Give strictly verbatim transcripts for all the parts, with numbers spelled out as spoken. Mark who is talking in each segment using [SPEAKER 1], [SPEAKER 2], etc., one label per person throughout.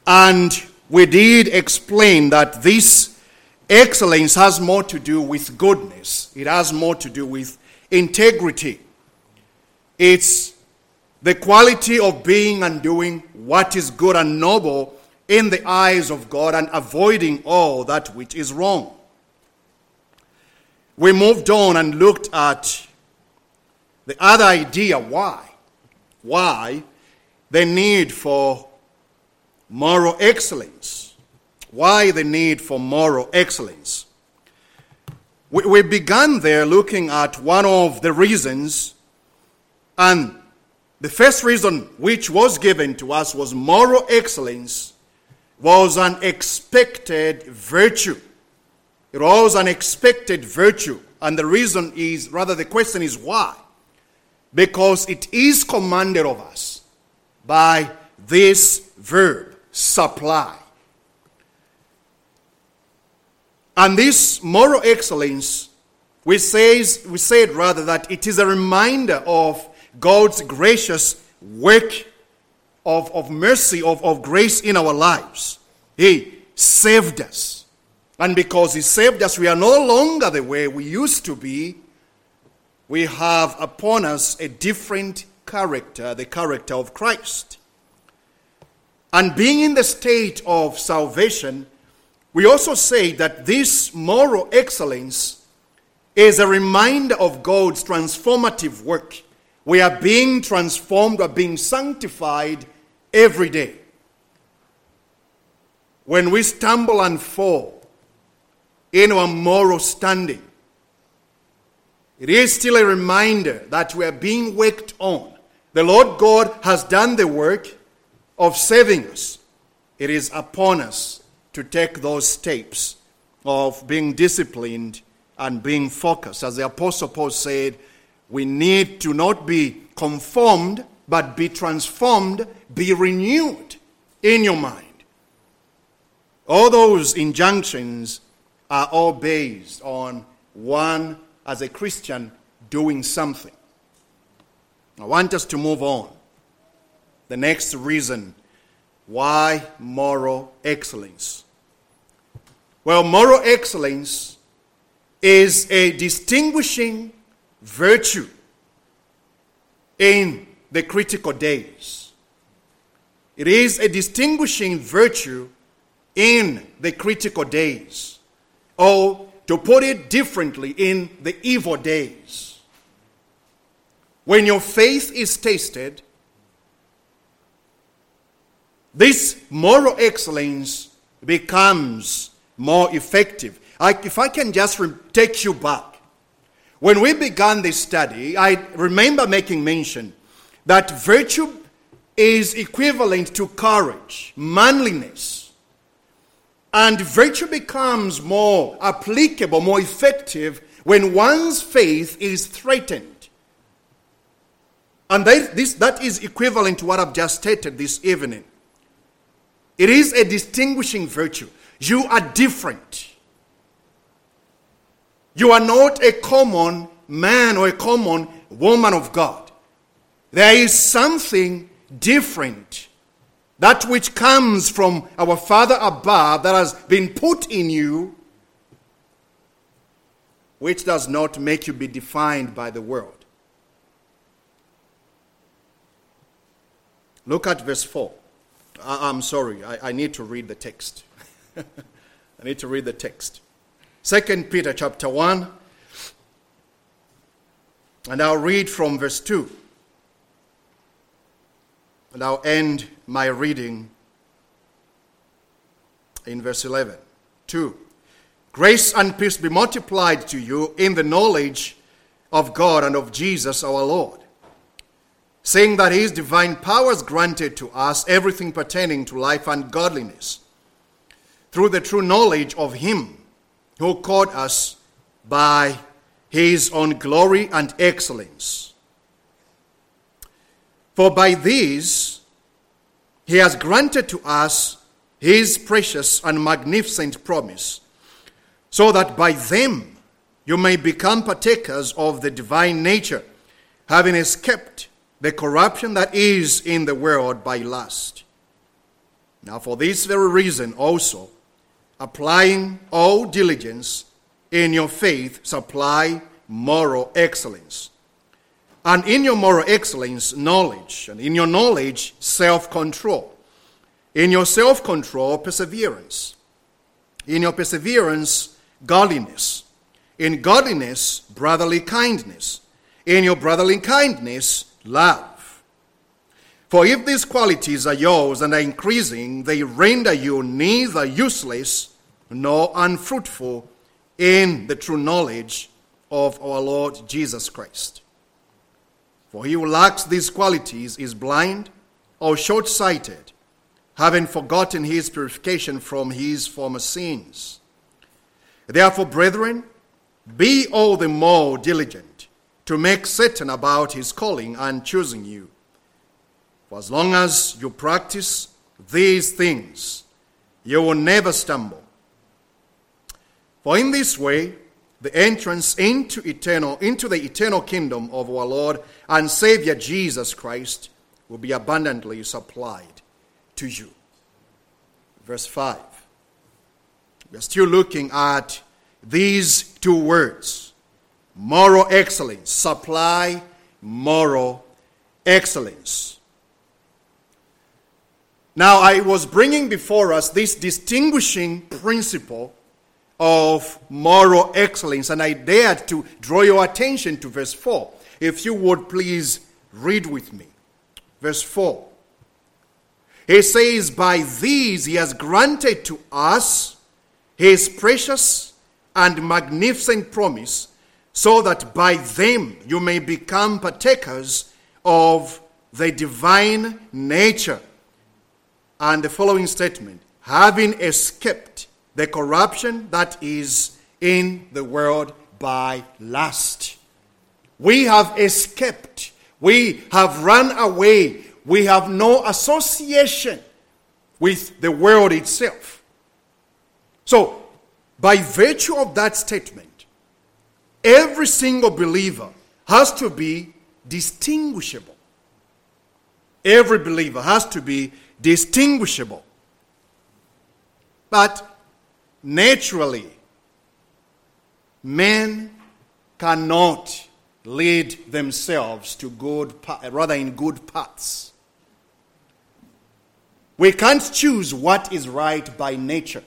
[SPEAKER 1] And we did explain that this excellence has more to do with goodness. It has more to do with integrity. It's the quality of being and doing what is good and noble in the eyes of God and avoiding all that which is wrong. We moved on and looked at the other idea, why? Why the need for moral excellence? Why the need for moral excellence? We, we began there looking at one of the reasons, and the first reason which was given to us was moral excellence was an expected virtue. It was an expected virtue. And the reason is, rather the question is why? Because it is commanded of us by this verb, supply. And this moral excellence, we, says, we said rather that it is a reminder of God's gracious work of, of mercy, of, of grace in our lives. He saved us. And because He saved us, we are no longer the way we used to be. We have upon us a different character, the character of Christ. And being in the state of salvation, we also say that this moral excellence is a reminder of God's transformative work. We are being transformed, we are being sanctified every day. When we stumble and fall in our moral standing, it is still a reminder that we are being worked on. The Lord God has done the work of saving us. It is upon us to take those steps of being disciplined and being focused. As the Apostle Paul said, we need to not be conformed, but be transformed, be renewed in your mind. All those injunctions are all based on one, as a Christian, doing something. I want us to move on. The next reason why moral excellence. Well, moral excellence is a distinguishing virtue in the critical days. It is a distinguishing virtue in the critical days. Or, to put it differently, in the evil days. When your faith is tested, this moral excellence becomes more effective. I, if I can just re- take you back. When we began this study, I remember making mention that virtue is equivalent to courage, manliness. And virtue becomes more applicable, more effective when one's faith is threatened. And that, this, that is equivalent to what I've just stated this evening. It is a distinguishing virtue. You are different. You are not a common man or a common woman of God. There is something different. That which comes from our Father above that has been put in you, which does not make you be defined by the world. Look at verse four. I, I'm sorry, I, I need to read the text. I need to read the text. Second Peter chapter one, and I'll read from verse two. And I'll end my reading in verse eleven. two. Grace and peace be multiplied to you in the knowledge of God and of Jesus our Lord, saying that His divine powers granted to us everything pertaining to life and godliness, through the true knowledge of Him who called us by His own glory and excellence. For by these He has granted to us His precious and magnificent promise, so that by them you may become partakers of the divine nature, having escaped the corruption that is in the world by lust. Now for this very reason also, applying all diligence in your faith, supply moral excellence. And in your moral excellence, knowledge. And in your knowledge, self-control. In your self-control, perseverance. In your perseverance, godliness. In godliness, brotherly kindness. In your brotherly kindness, love. For if these qualities are yours and are increasing, they render you neither useless nor unfruitful in the true knowledge of our Lord Jesus Christ. For he who lacks these qualities is blind or short-sighted, having forgotten his purification from his former sins. Therefore, brethren, be all the more diligent to make certain about his calling and choosing you. For as long as you practice these things, you will never stumble. For in this way, the entrance into eternal, into the eternal kingdom of our Lord and Savior Jesus Christ will be abundantly supplied to you. Verse five. We are still looking at these two words. Moral excellence. Supply moral excellence. Now, I was bringing before us this distinguishing principle of moral excellence, and I dared to draw your attention to verse four. If you would please read with me. Verse four. He says, by these he has granted to us his precious and magnificent promise, so that by them you may become partakers of the divine nature. And the following statement, having escaped the corruption that is in the world by lust. We have escaped. We have run away. We have no association with the world itself. So, by virtue of that statement, every single believer has to be distinguishable. Every believer has to be distinguishable. But naturally, men cannot lead themselves to good, rather in good paths. We can't choose what is right by nature.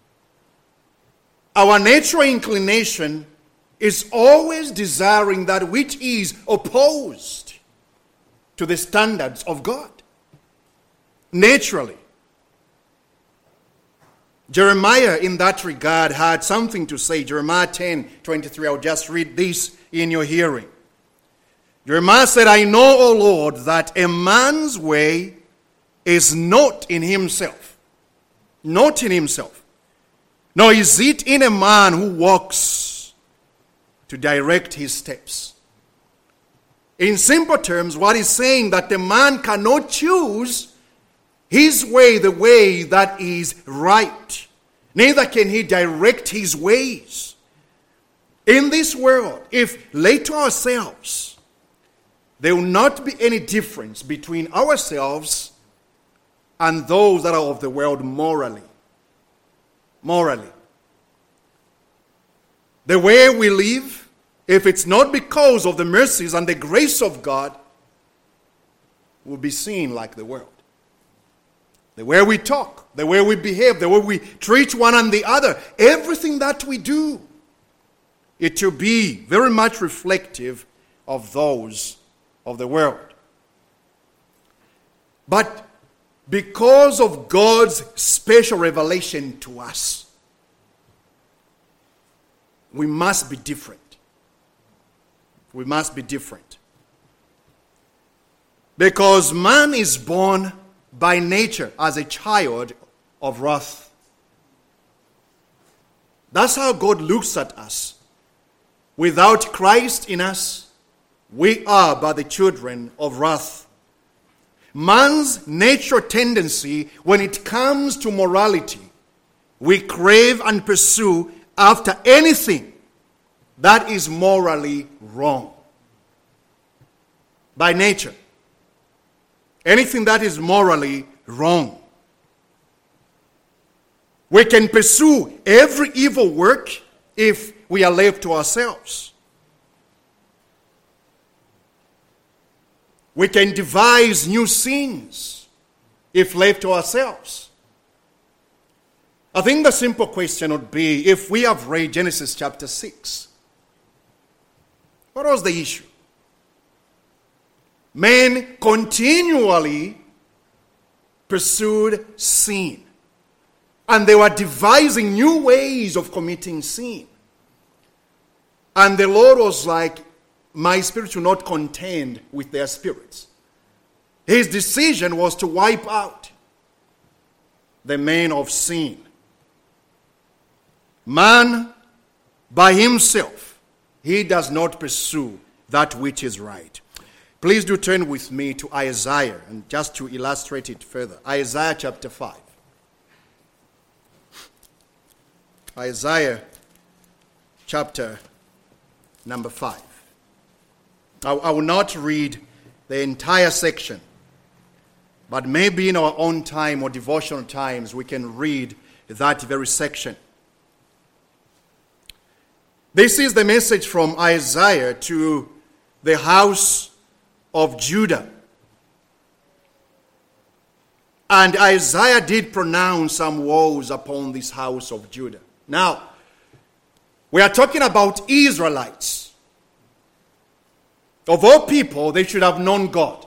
[SPEAKER 1] Our natural inclination is always desiring that which is opposed to the standards of God. Naturally. Jeremiah, in that regard, had something to say. Jeremiah ten twenty-three. I'll just read this in your hearing. Jeremiah said, I know, O Lord, that a man's way is not in himself. Not in himself. Nor is it in a man who walks to direct his steps. In simple terms, what he's saying that the man cannot choose his way, the way that is right. Neither can he direct his ways. In this world, if laid to ourselves, there will not be any difference between ourselves and those that are of the world morally. Morally. The way we live, if it's not because of the mercies and the grace of God, will be seen like the world. The way we talk, the way we behave, the way we treat one and the other, everything that we do, it will be very much reflective of those of the world. But because of God's special revelation to us, we must be different. We must be different. Because man is born by nature as a child of wrath. That's how God looks at us. Without Christ in us, we are but the children of wrath. Man's natural tendency when it comes to morality, we crave and pursue after anything that is morally wrong. By nature. Anything that is morally wrong. We can pursue every evil work if we are left to ourselves. We can devise new sins if left to ourselves. I think the simple question would be, if we have read Genesis chapter six, what was the issue? Men continually pursued sin. And they were devising new ways of committing sin. And the Lord was like, my spirit will not contend with their spirits. His decision was to wipe out the men of sin. Man, by himself, he does not pursue that which is right. Please do turn with me to Isaiah, and just to illustrate it further. Isaiah chapter five. Isaiah chapter number five. I, I will not read the entire section, but maybe in our own time or devotional times we can read that very section. This is the message from Isaiah to the house of Judah. And Isaiah did pronounce some woes upon this house of Judah. Now, we are talking about Israelites. Of all people, they should have known God.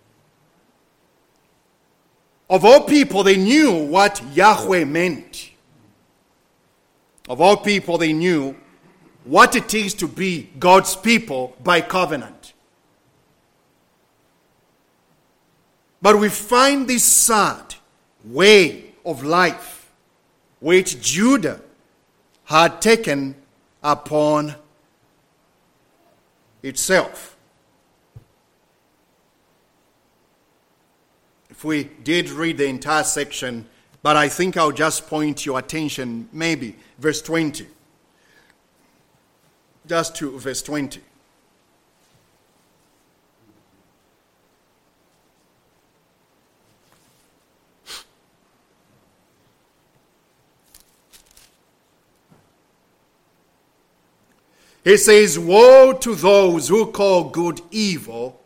[SPEAKER 1] Of all people, they knew what Yahweh meant. Of all people, they knew what it is to be God's people by covenant. But we find this sad way of life which Judah had taken upon itself. If we did read the entire section, but I think I'll just point your attention, maybe, verse twenty. Just to verse twenty. He says, woe to those who call good evil,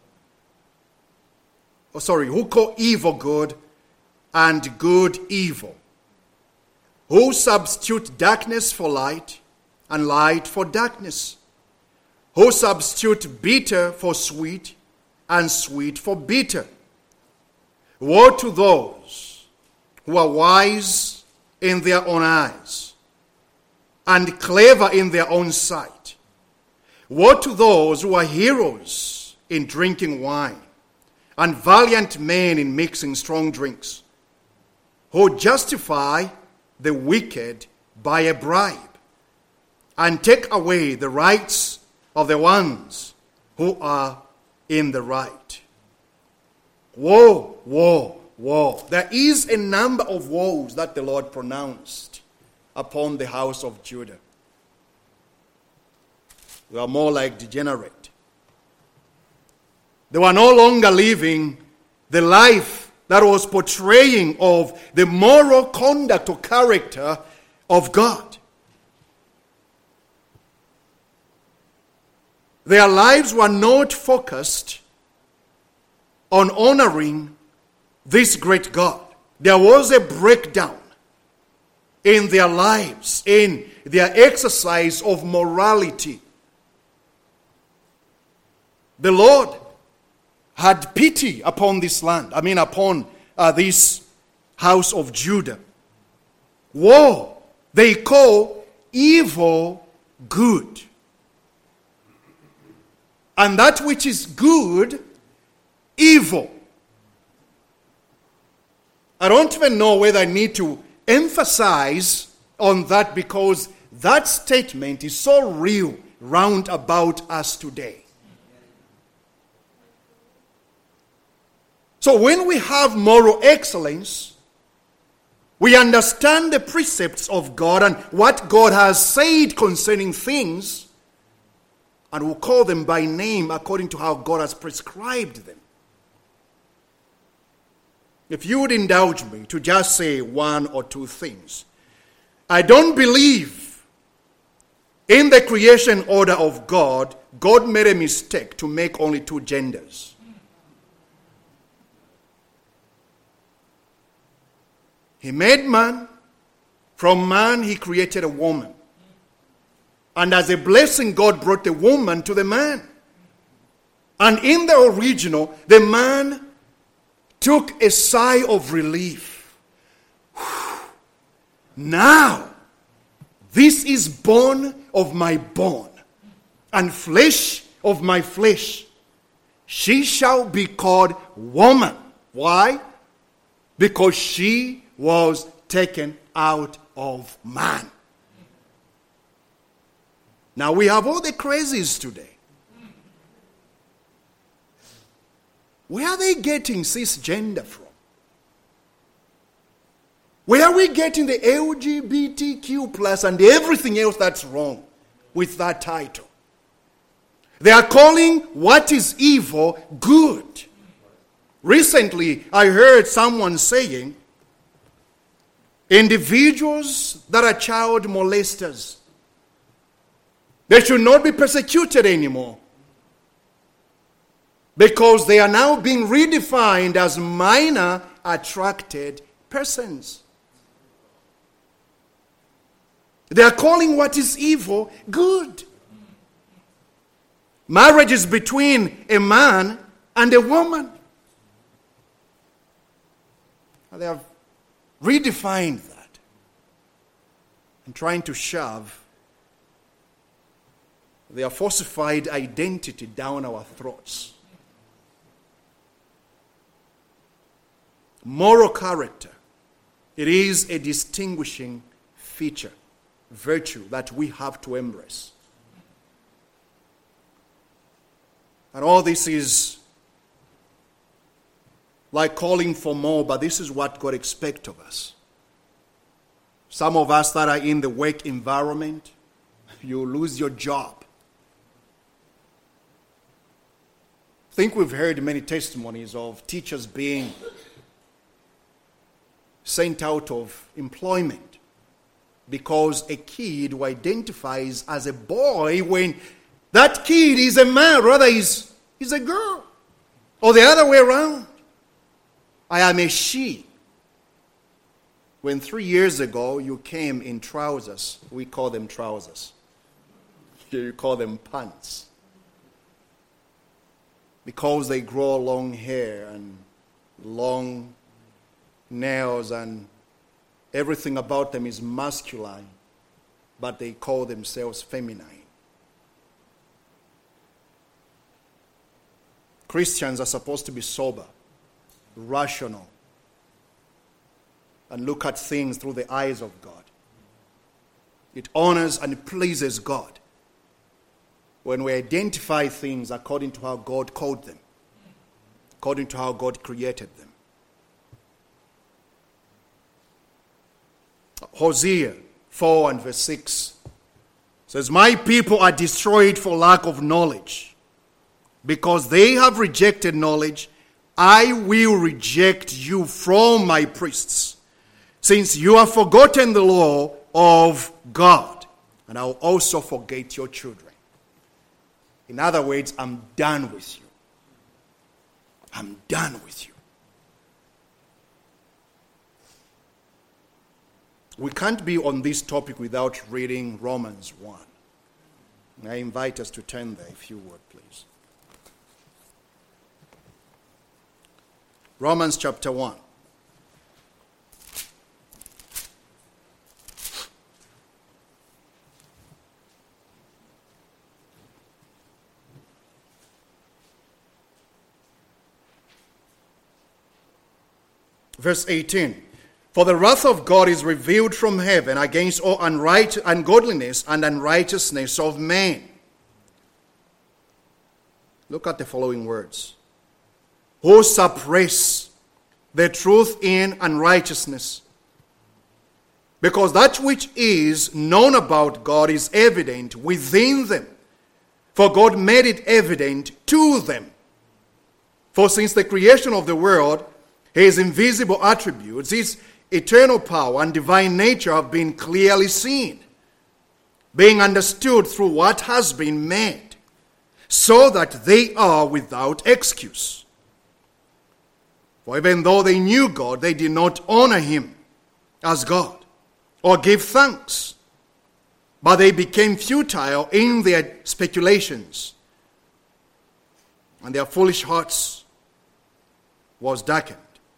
[SPEAKER 1] oh sorry, who call evil good and good evil, who substitute darkness for light and light for darkness, who substitute bitter for sweet and sweet for bitter. Woe to those who are wise in their own eyes and clever in their own sight. Woe to those who are heroes in drinking wine and valiant men in mixing strong drinks, who justify the wicked by a bribe and take away the rights of the ones who are in the right. Woe, woe, woe. There is a number of woes that the Lord pronounced upon the house of Judah. They were more like degenerate. They were no longer living the life that was portraying of the moral conduct or character of God. Their lives were not focused on honoring this great God. There was a breakdown in their lives, in their exercise of morality. The Lord had pity upon this land, I mean upon uh, this house of Judah. Woe, they call evil good. And that which is good, evil. I don't even know whether I need to emphasize on that, because that statement is so real round about us today. So when we have moral excellence, we understand the precepts of God and what God has said concerning things, and we'll call them by name according to how God has prescribed them. If you would indulge me to just say one or two things. I don't believe in the creation order of God, God made a mistake to make only two genders. He made man. From man, he created a woman. And as a blessing, God brought the woman to the man. And in the original, the man took a sigh of relief. Now, this is bone of my bone and flesh of my flesh. She shall be called woman. Why? Because she was taken out of man. Now we have all the crazies today. Where are they getting cisgender from? Where are we getting the L G B T Q plus and everything else that's wrong with that title? They are calling what is evil good. Recently, I heard someone saying, individuals that are child molesters, they should not be persecuted anymore because they are now being redefined as minor attracted persons. They are calling what is evil good. Marriage is between a man and a woman. They have redefined that and trying to shove their falsified identity down our throats. Moral character, it is a distinguishing feature, virtue that we have to embrace. And all this is like calling for more, but this is what God expects of us. Some of us that are in the work environment, you lose your job. I think we've heard many testimonies of teachers being sent out of employment because a kid who identifies as a boy when that kid is a man, rather he's, he's a girl. Or the other way around. I am a she. When three years ago you came in trousers, we call them trousers. Here you call them pants. Because they grow long hair and long nails and everything about them is masculine, but they call themselves feminine. Christians are supposed to be sober, rational, and look at things through the eyes of God. It honors and pleases God when we identify things according to how God called them, according to how God created them. Hosea four and verse six says, "My people are destroyed for lack of knowledge. Because they have rejected knowledge, I will reject you from my priests, since you have forgotten the law of God, and I will also forget your children." In other words, I'm done with you. I'm done with you. We can't be on this topic without reading Romans one. I invite us to turn there, if you would, please. Romans chapter one. Verse eighteen. "For the wrath of God is revealed from heaven against all unright- ungodliness and unrighteousness of men." Look at the following words. "Who suppress the truth in unrighteousness. Because that which is known about God is evident within them, for God made it evident to them. For since the creation of the world, his invisible attributes, his eternal power and divine nature have been clearly seen, being understood through what has been made, so that they are without excuse. For even though they knew God, they did not honor him as God or give thanks, but they became futile in their speculations, and their foolish hearts was darkened.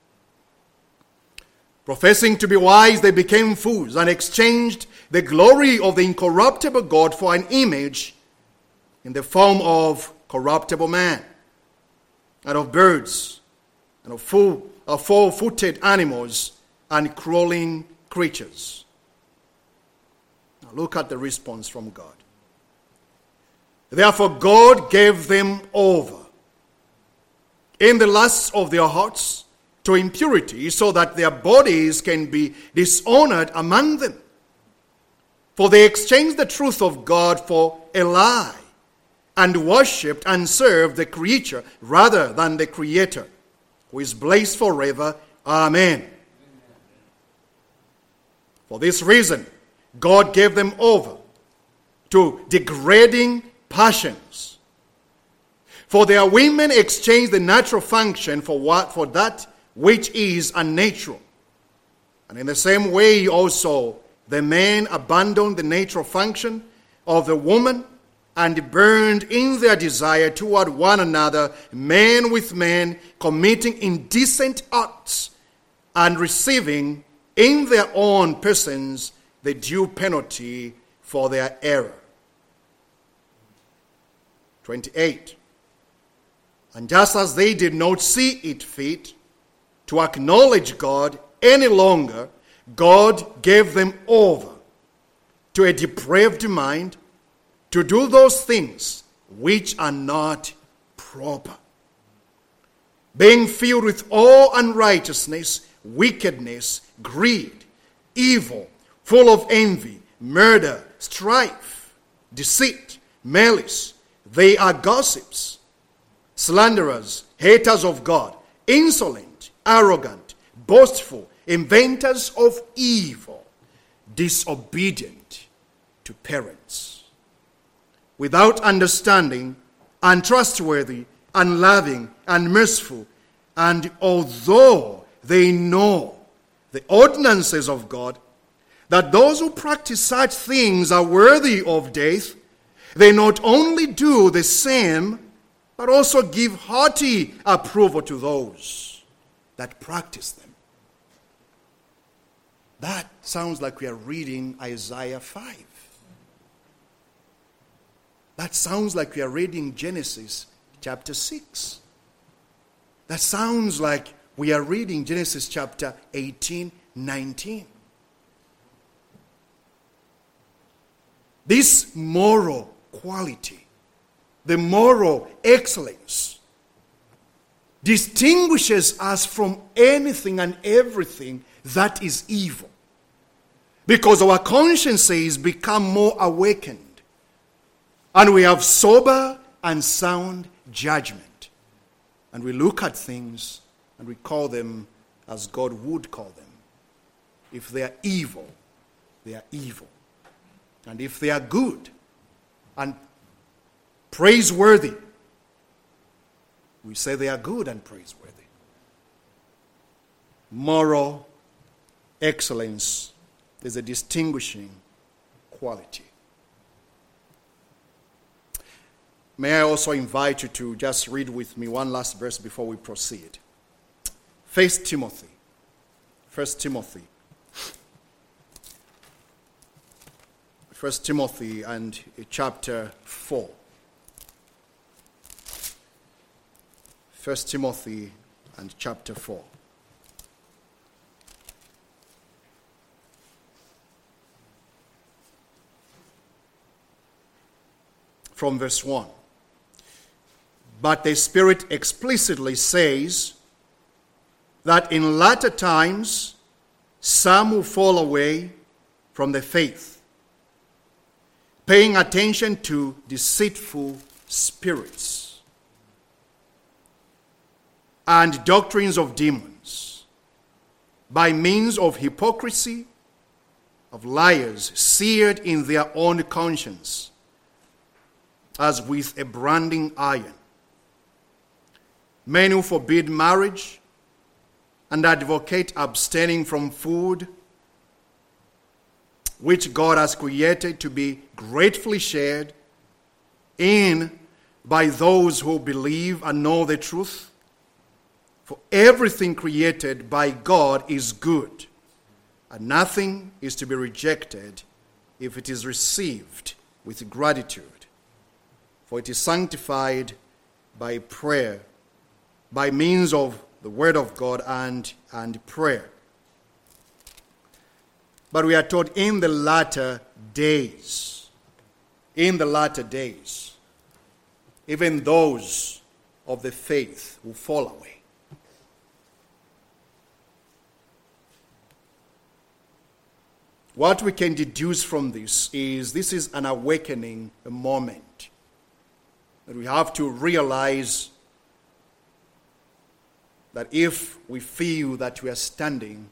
[SPEAKER 1] Professing to be wise, they became fools and exchanged the glory of the incorruptible God for an image in the form of corruptible man, and of birds, and of, full, of four-footed animals, and crawling creatures. Now look at the response from God. Therefore God gave them over in the lusts of their hearts to impurity, so that their bodies can be dishonored among them. For they exchanged the truth of God for a lie, and worshipped and served the creature rather than the Creator, who is blessed forever. Amen. For this reason, God gave them over to degrading passions. For their women exchanged the natural function for what for that which is unnatural. And in the same way also the men abandoned the natural function of the woman and burned in their desire toward one another, men with men, committing indecent acts and receiving in their own persons the due penalty for their error. twenty-eight. And just as they did not see it fit to acknowledge God any longer, God gave them over to a depraved mind to do those things which are not proper, being filled with all unrighteousness, wickedness, greed, evil, full of envy, murder, strife, deceit, malice. They are gossips, slanderers, haters of God, insolent, arrogant, boastful, inventors of evil, disobedient to parents, without understanding, untrustworthy, unloving, unmerciful, and although they know the ordinances of God, that those who practice such things are worthy of death, they not only do the same, but also give hearty approval to those that practice them. That sounds like we are reading Isaiah five. That sounds like we are reading Genesis chapter six. That sounds like we are reading Genesis chapter eighteen, nineteen. This moral quality, the moral excellence, distinguishes us from anything and everything that is evil, because our consciences become more awakened and we have sober and sound judgment, and we look at things and we call them as God would call them. If they are evil, they are evil. And if they are good and praiseworthy, we say they are good and praiseworthy. Moral excellence is a distinguishing quality. May I also invite you to just read with me one last verse before we proceed. First Timothy. First Timothy. First Timothy and chapter four. First Timothy and chapter four. From verse one. But the Spirit explicitly says that in latter times some will fall away from the faith, paying attention to deceitful spirits and doctrines of demons, by means of hypocrisy, of liars seared in their own conscience, as with a branding iron. Men who forbid marriage and advocate abstaining from food which God has created to be gratefully shared in by those who believe and know the truth. For everything created by God is good, and nothing is to be rejected if it is received with gratitude. For it is sanctified by prayer, by means of the word of God and, and prayer. But we are told in the latter days, in the latter days, even those of the faith will fall away. What we can deduce from this is this is an awakening moment. That we have to realize that if we feel that we are standing,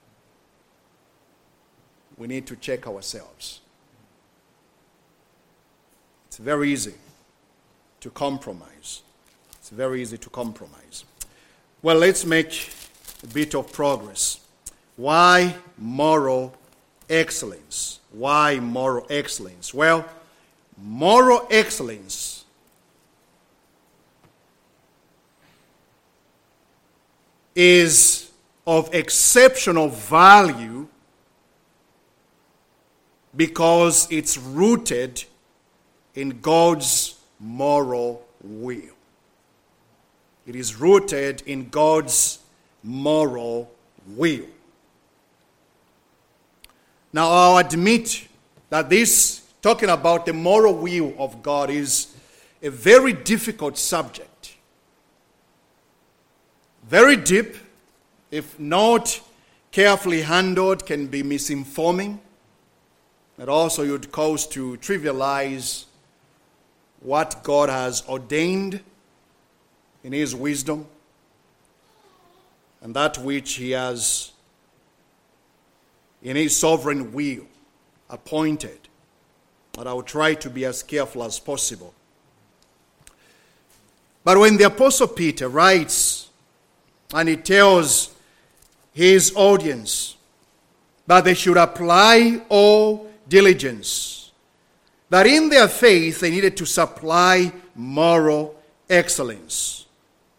[SPEAKER 1] we need to check ourselves. It's very easy to compromise. It's very easy to compromise. Well, let's make a bit of progress. Why moral excellence? Why moral excellence? Well, moral excellence is of exceptional value because it's rooted in God's moral will. It is rooted in God's moral will. Now, I'll admit that this, talking about the moral will of God, is a very difficult subject. Very deep, if not carefully handled, can be misinforming. It also would cause to trivialize what God has ordained in His wisdom and that which He has in His sovereign will appointed. But I will try to be as careful as possible. But when the Apostle Peter writes and he tells his audience that they should apply all diligence, that in their faith they needed to supply moral excellence.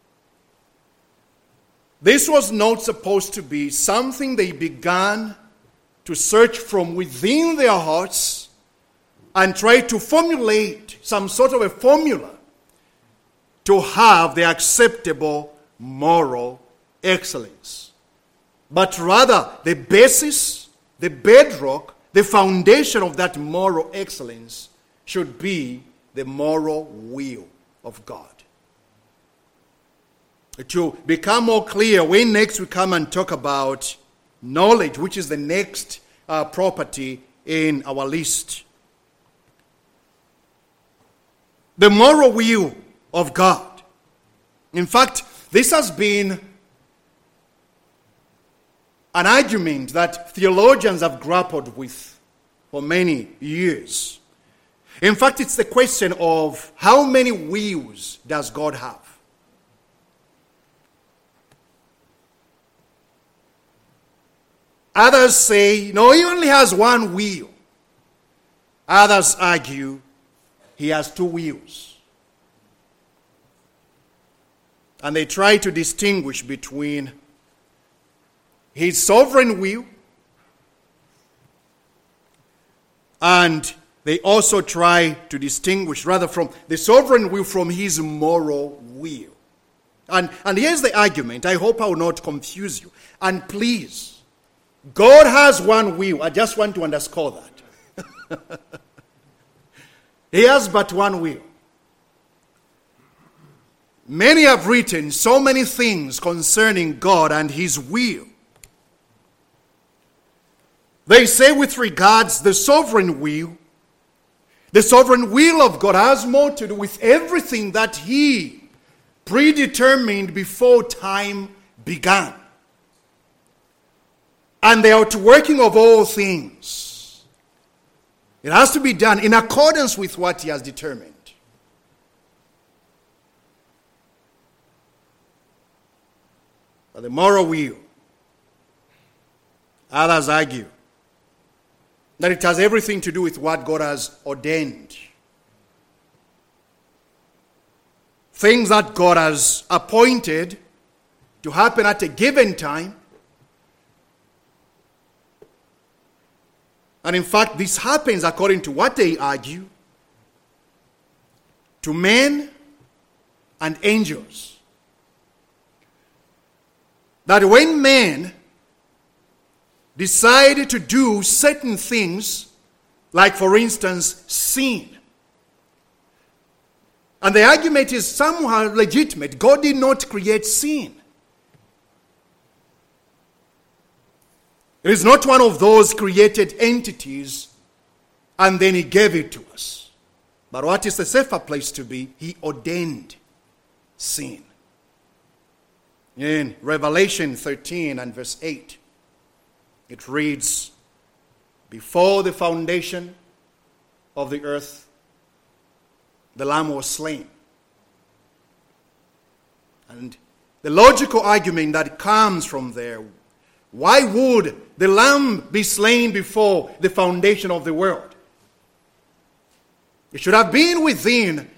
[SPEAKER 1] This was not supposed to be something they began to search from within their hearts and try to formulate some sort of a formula to have the acceptable moral excellence. But rather, the basis, the bedrock, the foundation of that moral excellence should be the moral will of God. To become more clear, when next we come and talk about knowledge, which is the next uh, property in our list. The moral will of God. In fact, this has been an argument that theologians have grappled with for many years. In fact, it's the question of how many wills does God have? Others say, no, He only has one will. Others argue He has two wills. And they try to distinguish between His sovereign will and they also try to distinguish rather from the sovereign will from His moral will. And, and here's the argument. I hope I will not confuse you. And please, God has one will. I just want to underscore that. He has but one will. Many have written so many things concerning God and His will. They say with regards the sovereign will, the sovereign will of God has more to do with everything that He predetermined before time began. and the outworking of all things. It has to be done in accordance with what he has determined. But the moral will, others argue that it has everything to do with what God has ordained. Things that God has appointed to happen at a given time. And in fact, this happens, according to what they argue, to men and angels. That when men decide to do certain things, like for instance, sin, and the argument is somehow legitimate. God did not create sin. It is not one of those created entities and then he gave it to us. But what is the safer place to be? He ordained sin. In Revelation thirteen and verse eight, it reads, "Before the foundation of the earth, the Lamb was slain." And the logical argument that comes from there, why would the Lamb be slain before the foundation of the world? It should have been within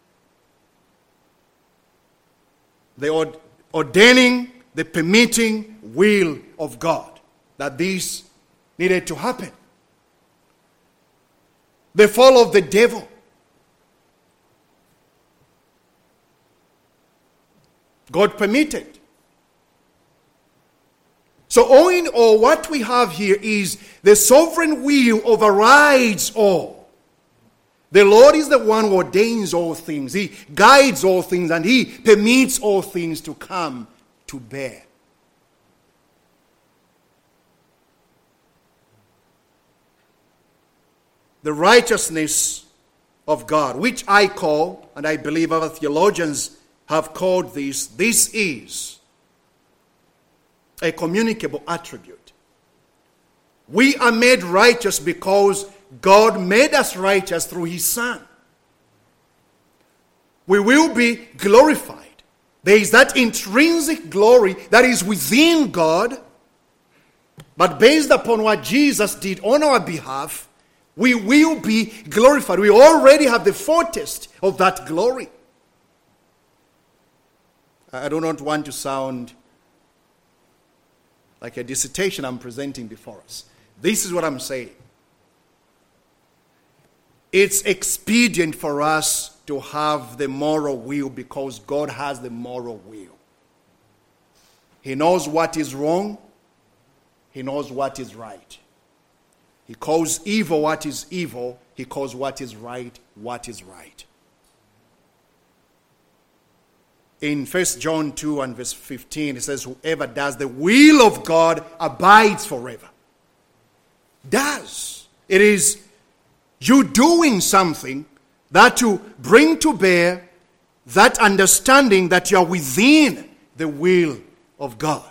[SPEAKER 1] the ord- ordaining, the permitting will of God that this needed to happen. The fall of the devil, God permitted. So owing all, what we have here is the sovereign will overrides all. The Lord is the one who ordains all things. He guides all things and he permits all things to come to bear. The righteousness of God, which I call, and I believe other theologians have called this, this is a communicable attribute. We are made righteous because God made us righteous through his Son. We will be glorified. There is that intrinsic glory that is within God, but based upon what Jesus did on our behalf, we will be glorified. We already have the foretaste of that glory. I do not want to sound like a dissertation I'm presenting before us. This is what I'm saying. It's expedient for us to have the moral will because God has the moral will. He knows what is wrong. He knows what is right. He calls evil what is evil. He calls what is right what is right. In First John two and verse fifteen, it says, "Whoever does the will of God abides forever." Does. It is you doing something that to bring to bear that understanding that you are within the will of God.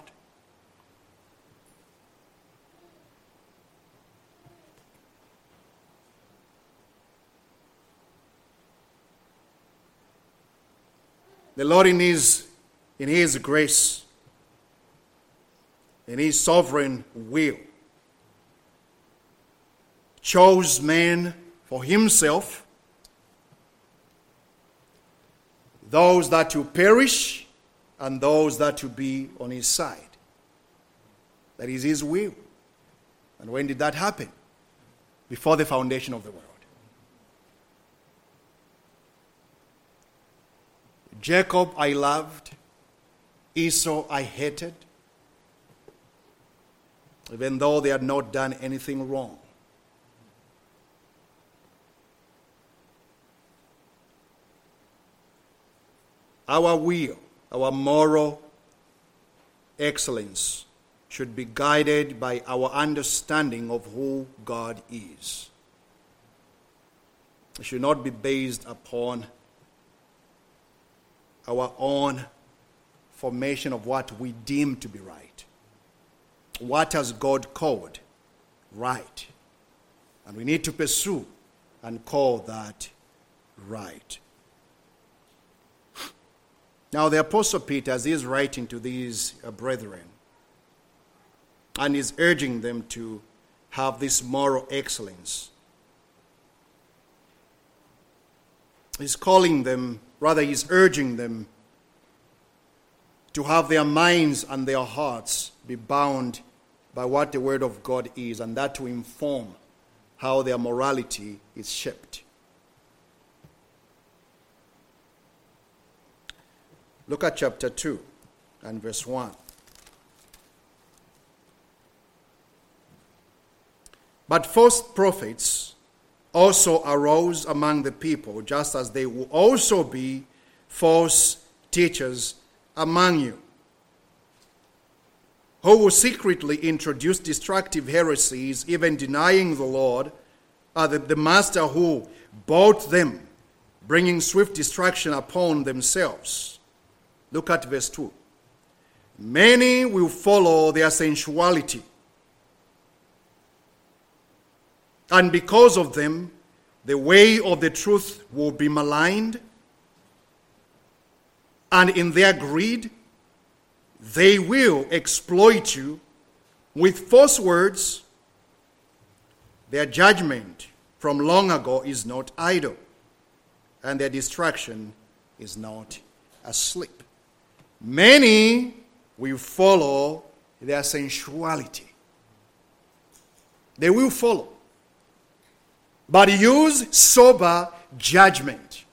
[SPEAKER 1] The Lord in his, in his grace, in his sovereign will, chose man for himself, those that to perish and those that to be on his side. That is his will. And when did that happen? Before the foundation of the world. Jacob I loved, Esau I hated, even though they had not done anything wrong. Our will, our moral excellence should be guided by our understanding of who God is. It should not be based upon our own formation of what we deem to be right. what has God called right. And we need to pursue and call that right. Now the Apostle Peter, as he is writing to these uh, brethren, and is urging them to have this moral excellence, he's calling them, rather he's urging them to have their minds and their hearts be bound by what the Word of God is, and that to inform how their morality is shaped. Look at chapter two and verse one. But false prophets also arose among the people, just as they will also be false teachers among you, who will secretly introduce destructive heresies, even denying the Lord, uh, the, the Master who bought them, bringing swift destruction upon themselves. Look at verse two. Many will follow their sensuality, and because of them, the way of the truth will be maligned, and in their greed, they will exploit you with false words. Their judgment from long ago is not idle, and their distraction is not asleep. Many will follow their sensuality. They will follow, but use sober judgment.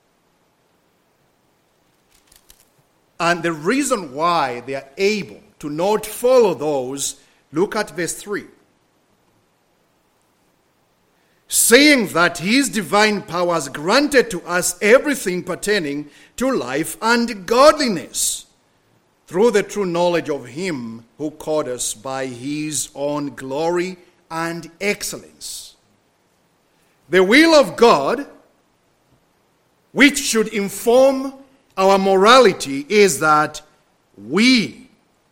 [SPEAKER 1] And the reason why they are able to not follow those, look at verse three. Saying that his divine power has granted to us everything pertaining to life and godliness, through the true knowledge of him who called us by his own glory and excellence. The will of God, which should inform our morality, is that we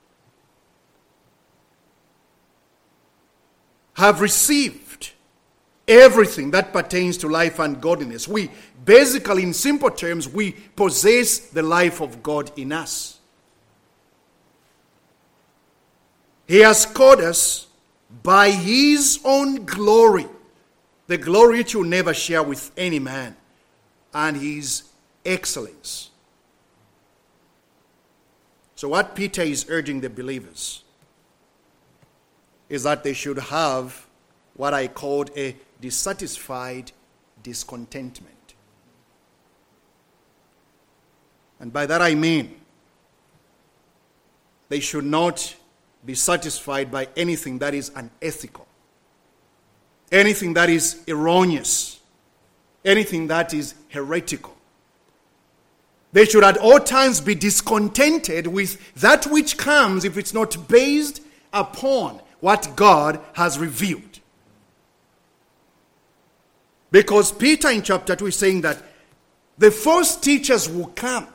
[SPEAKER 1] have received everything that pertains to life and godliness. We, basically, in simple terms, we possess the life of God in us. He has called us by his own glory, the glory which you never share with any man, and his excellence. So what Peter is urging the believers is that they should have what I called a dissatisfied discontentment. And by that I mean they should not be satisfied by anything that is unethical, anything that is erroneous, anything that is heretical. They should at all times be discontented with that which comes if it's not based upon what God has revealed. Because Peter in chapter two is saying that the false teachers will come.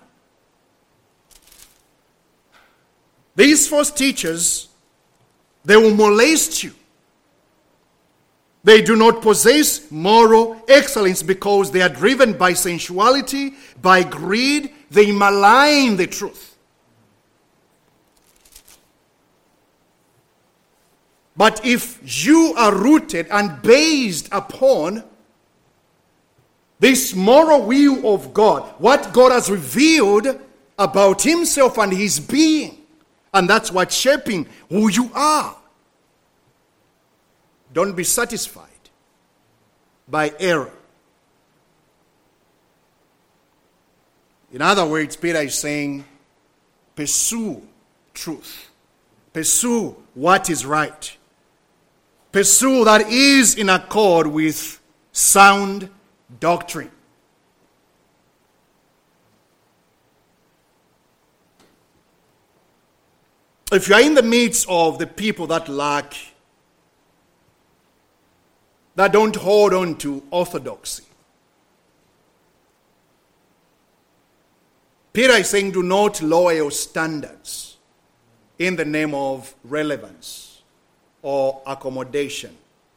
[SPEAKER 1] These false teachers, they will molest you. They do not possess moral excellence because they are driven by sensuality, by greed. They malign the truth. But if you are rooted and based upon this moral will of God, what God has revealed about himself and his being, and that's what's shaping who you are, don't be satisfied by error. In other words, Peter is saying, pursue truth. Pursue what is right. Pursue that is in accord with sound doctrine. If you are in the midst of the people that lack, that don't hold on to orthodoxy, Peter is saying, do not lower your standards in the name of relevance. or accommodation.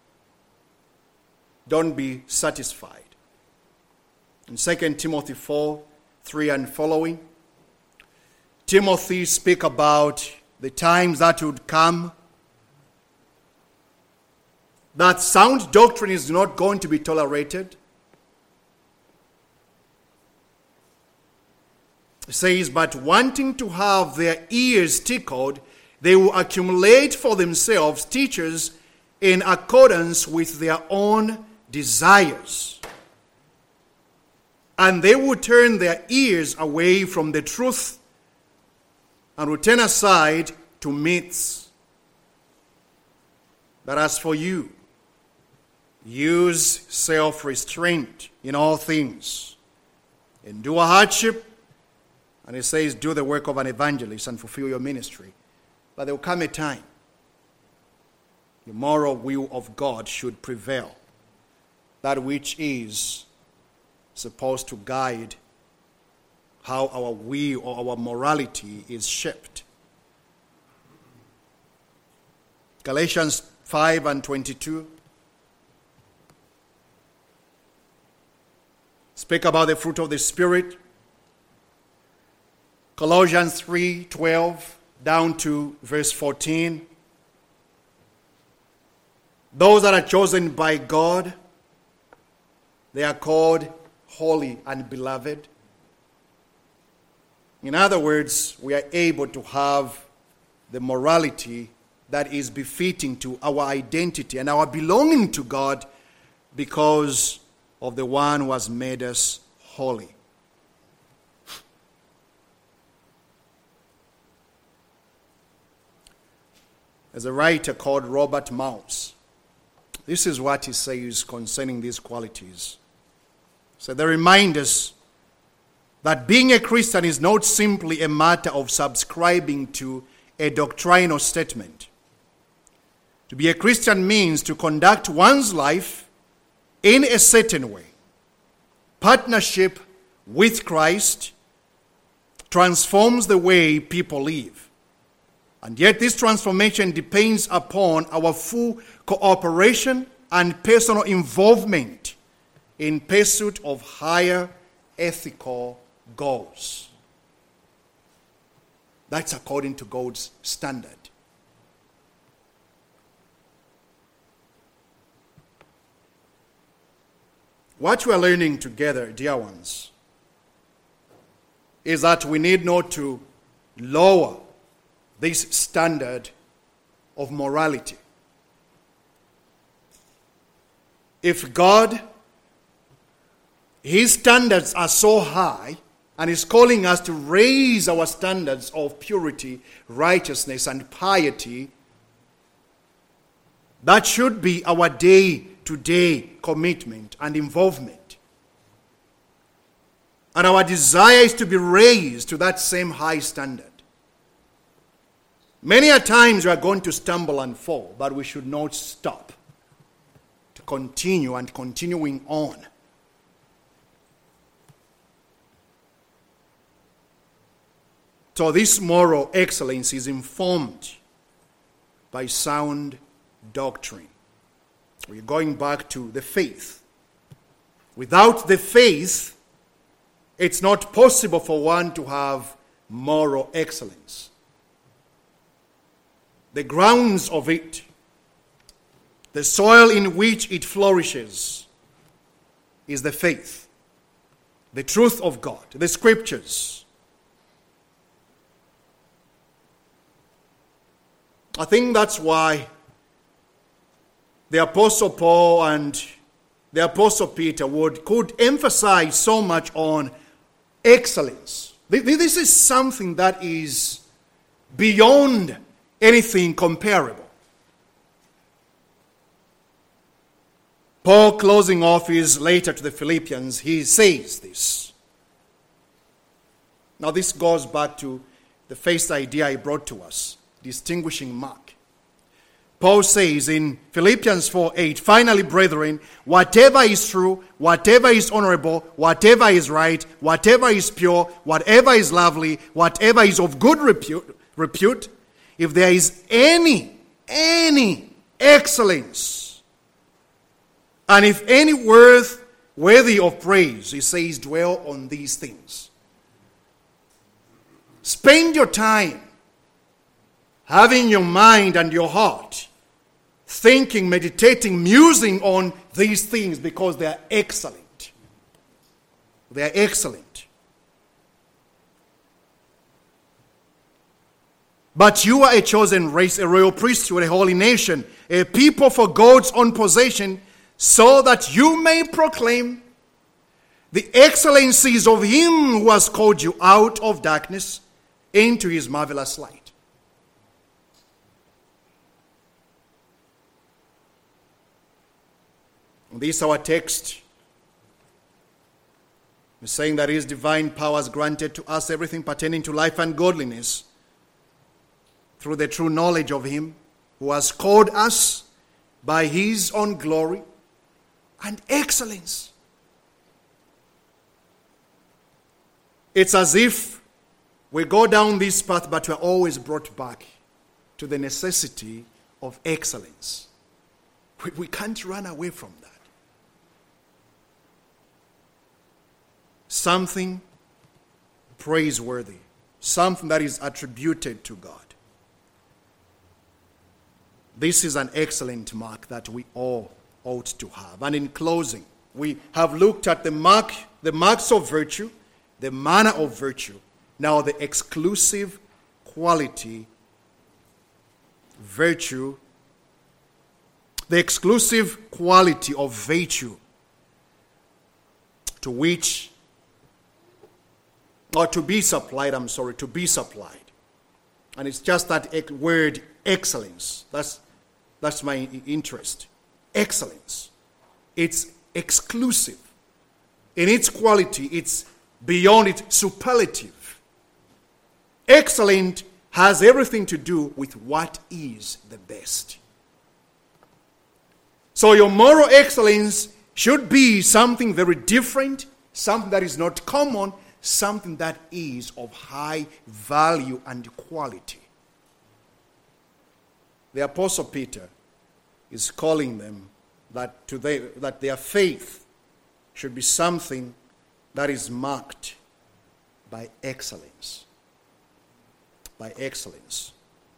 [SPEAKER 1] Don't be satisfied. In Second Timothy four, three and following, Timothy speaks about the times that would come that sound doctrine is not going to be tolerated. It says, but wanting to have their ears tickled, they will accumulate for themselves teachers in accordance with their own desires. And they will turn their ears away from the truth and will turn aside to myths. But as for you, use self-restraint in all things. Endure hardship. And it says, do the work of an evangelist and fulfill your ministry. But there will come a time the moral will of God should prevail. That which is supposed to guide how our will or our morality is shaped. Galatians five and twenty-two speak about the fruit of the Spirit. Colossians three twelve down to verse fourteen. Those that are chosen by God, they are called holy and beloved. In other words, we are able to have the morality that is befitting to our identity and our belonging to God because of the one who has made us holy. There's a writer called Robert Mouse. This is what he says concerning these qualities. So they remind us that being a Christian is not simply a matter of subscribing to a doctrinal statement. To be a Christian means to conduct one's life in a certain way. Partnership with Christ transforms the way people live. And yet this transformation depends upon our full cooperation and personal involvement in pursuit of higher ethical goals. That's according to God's standard. What we are learning together, dear ones, is that we need not to lower this standard of morality. If God, His standards are so high, and is calling us to raise our standards of purity, righteousness, and piety, that should be our day-to-day commitment and involvement. And our desire is to be raised to that same high standard. Many a times we are going to stumble and fall, but we should not stop. To continue and continuing on. So this moral excellence is informed by sound doctrine. We're going back to the faith. Without the faith, it's not possible for one to have moral excellence. The grounds of it, the soil in which it flourishes, is the faith, the truth of God, the scriptures. I think that's why the Apostle Paul and the Apostle Peter would could emphasize so much on excellence. This is something that is beyond anything comparable. Paul, closing off his letter to the Philippians, he says this. Now this goes back to the first idea he brought to us. Distinguishing mark. Paul says in Philippians four eight, finally, brethren, whatever is true, whatever is honorable, whatever is right, whatever is pure, whatever is lovely, whatever is of good repute, repute if there is any, any excellence. And if any worth worthy of praise, he says, dwell on these things. Spend your time having your mind and your heart thinking, meditating, musing on these things because they are excellent. They are excellent. But you are a chosen race, a royal priesthood, a holy nation, a people for God's own possession, so that you may proclaim the excellencies of him who has called you out of darkness into his marvelous light. This our text is saying that his divine powers granted to us everything pertaining to life and godliness through the true knowledge of him who has called us by his own glory and excellence. It's as if we go down this path, but we're always brought back to the necessity of excellence. We, we can't run away from that. Something praiseworthy, something that is attributed to God. This is an excellent mark that we all ought to have. And in closing, we have looked at the mark, the marks of virtue, the manner of virtue. Now the exclusive quality, virtue, the exclusive quality of virtue to which, or to be supplied, I'm sorry, to be supplied. And it's just that word excellence. That's, that's my interest. Excellence. It's exclusive. In its quality, it's beyond its superlative. Excellent has everything to do with what is the best. So your moral excellence should be something very different, something that is not common, something that is of high value and quality. The Apostle Peter is calling them that, to they, that their faith should be something that is marked by excellence. By excellence.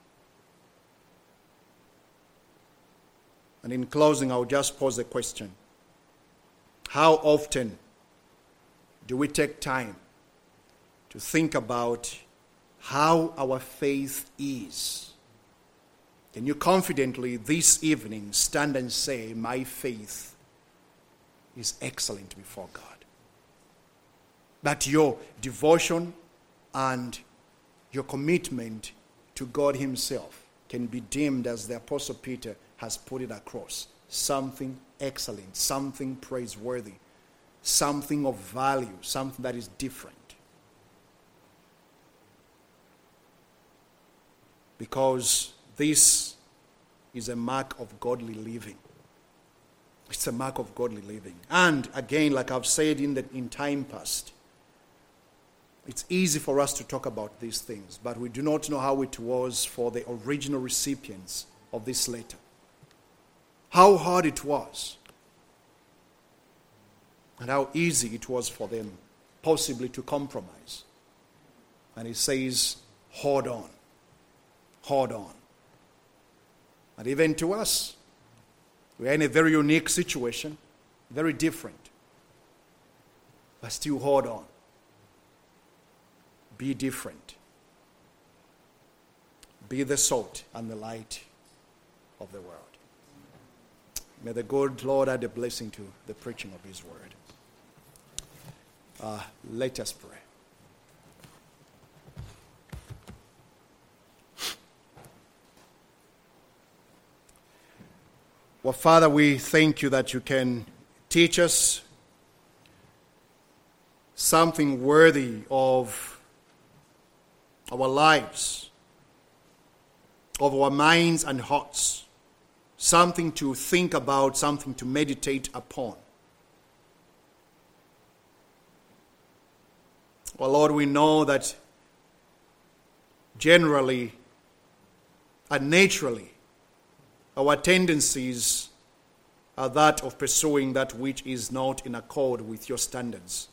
[SPEAKER 1] And in closing, I'll just pose a question. How often do we take time to think about how our faith is? Can you confidently this evening stand and say, my faith is excellent before God? That your devotion and your commitment to God himself can be deemed, as the Apostle Peter has put it across, something excellent, something praiseworthy, something of value, something that is different. Because this is a mark of godly living. It's a mark of godly living. And again, like I've said in the in time past, it's easy for us to talk about these things, but we do not know how it was for the original recipients of this letter. How hard it was. And how easy it was for them possibly to compromise. And he says, hold on. Hold on. And even to us, we are in a very unique situation, very different. But still hold on. Be different. Be the salt and the light of the world. May the good Lord add a blessing to the preaching of his word. Uh, let us pray. Well, Father, we thank you that you can teach us something worthy of our lives, of our minds and hearts, something to think about, something to meditate upon. Well, Lord, we know that generally and naturally our tendencies are that of pursuing that which is not in accord with your standards.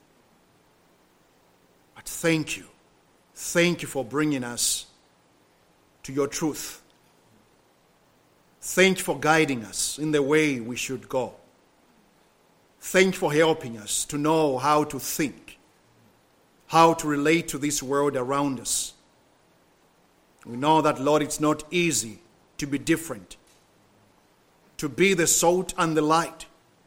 [SPEAKER 1] But thank you. Thank you for bringing us to your truth. Thank you for guiding us in the way we should go. Thank you for helping us to know how to think, how to relate to this world around us. We know that, Lord, it's not easy to be different, to be the salt and the light.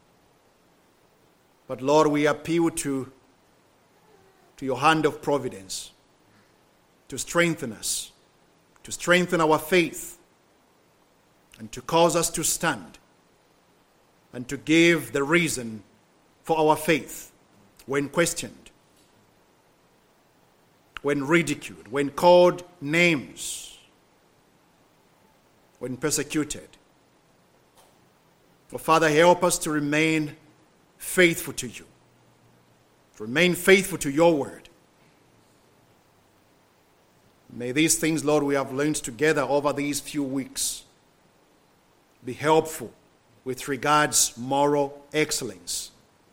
[SPEAKER 1] But, Lord, we appeal to, to your hand of providence to strengthen us, to strengthen our faith, and to cause us to stand, and to give the reason for our faith when questioned, when ridiculed, when called names, when persecuted. Oh, Father, help us to remain faithful to you, to remain faithful to your word. May these things, Lord, we have learned together over these few weeks be helpful with regards moral excellence.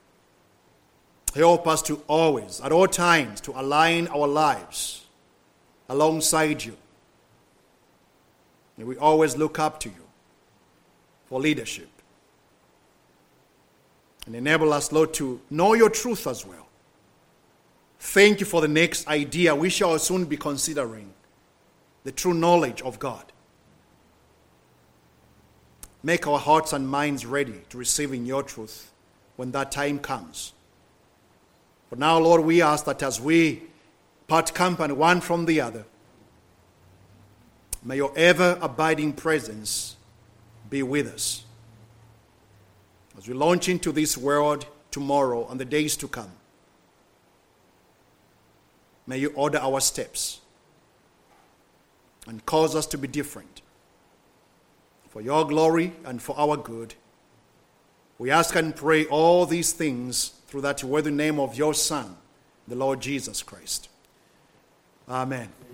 [SPEAKER 1] Help us to always, at all times, to align our lives alongside you. May we always look up to you for leadership. And enable us, Lord, to know your truth as well. Thank you for the next idea. We shall soon be considering the true knowledge of God. Make our hearts and minds ready to receiving your truth when that time comes. But now, Lord, we ask that as we part company one from the other, may your ever-abiding presence be with us. As we launch into this world tomorrow and the days to come, may you order our steps and cause us to be different. For your glory and for our good, we ask and pray all these things through that worthy name of your Son, the Lord Jesus Christ. Amen.